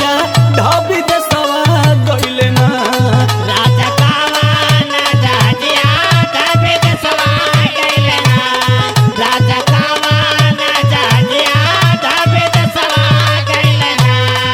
जहाजिया ढाबी देसवा गइले ना। राजा कावन जहाजिया ढाबी देसवा गइले ना। राजा कावन जहाजिया ढाबी देसवा गइले ना।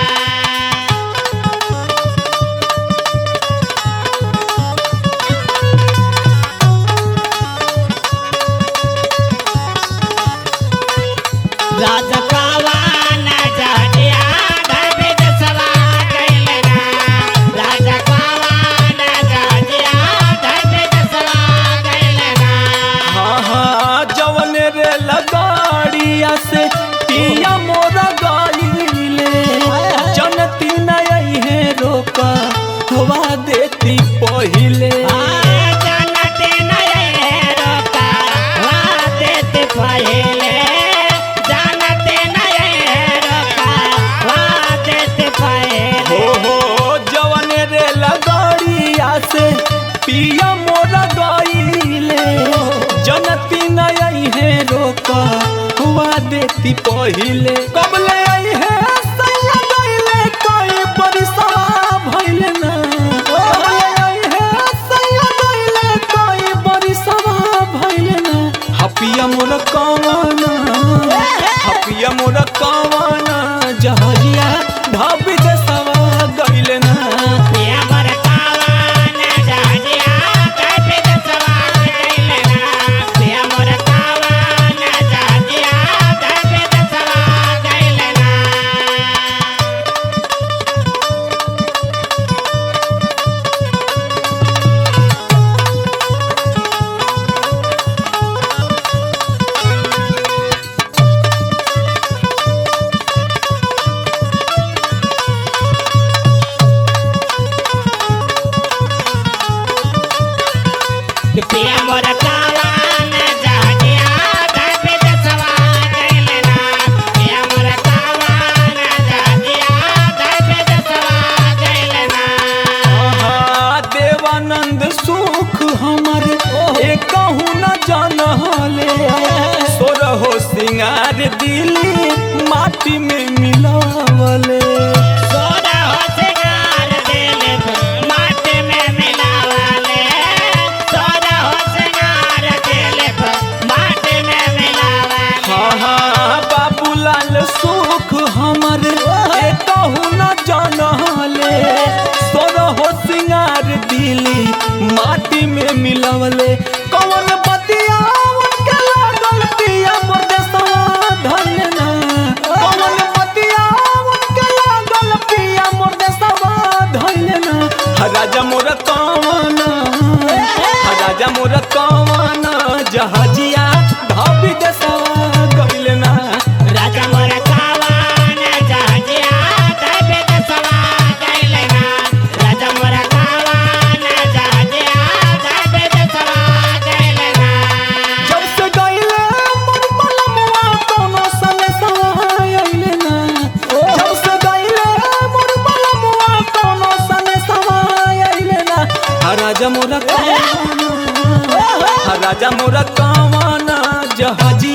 राजा कावन जहाजिया ढाबी देसवा गइले ना। राजा कावन जहाजिया ढाबी देसवा गइले ना। हाँ हाँ जवन रे लगाड़िया से पिया मोरा गइले जनती नहीं है रोका हवा देती पहिले। जानते नहीं रोका वा देते पहिले। जानते नहीं रोका वा देते पहिले। हो जवन रे लगाड़िया से पिया मोरा गइले जनती नहीं है रोका हुआ देती पहिले। कबले आई है सैया गइले कोई बरिसवा भइले ना। कबले आई है सैया गइले कोई बरिसवा भइले ना। हपिया मोर कवाना हपिया मोर कवाना जहाजिया ढाबी देसवा गइले ना। पिया मोर कावन जहाजिया ढाबी देसवा गइले ना। पिया मोर कावन जहाजिया ढाबी देसवा गइले ना। पिया मोर कावन जहाजिया ढाबी देसवा गइले ना। पिया मोर कावन जहाजिया ढाबी देसवा गइले ना। देवानंद सुख हमर एकहु न जानले सोरहो सिंगार दिली माटी में मिलावले। सोना हो सिंगार दिले माटी में मिलावले। सोना हो सिंगार दिले माटी में मिलावले। हाँ हाँ बाबूलाल सुख हमर एकहु न जानले सोरहो सिंगार दिली माटी में मिलावले। कौन बतिया उनके लागल पिया मोर देसवा धइले ना। कौन बतिया उनके लागल पिया मोर देसवा धइले ना। राजा मोर कवाना राजा मोर कवाना जहाजिया ढाबी देसवा गइले ना। राजा मोर कावन जहाजिया ढाबी देसवा गइले ना। राजा मोर कावन जहाजिया ढाबी देसवा गइले ना। जब से गइले मोर बलमुआ कोनो सनेसवा अइले ना। जब से गइले मोर बलमुआ कोनो सनेसवा अइले ना। राजा मोर कवाना राजा मोर कवाना जहाजी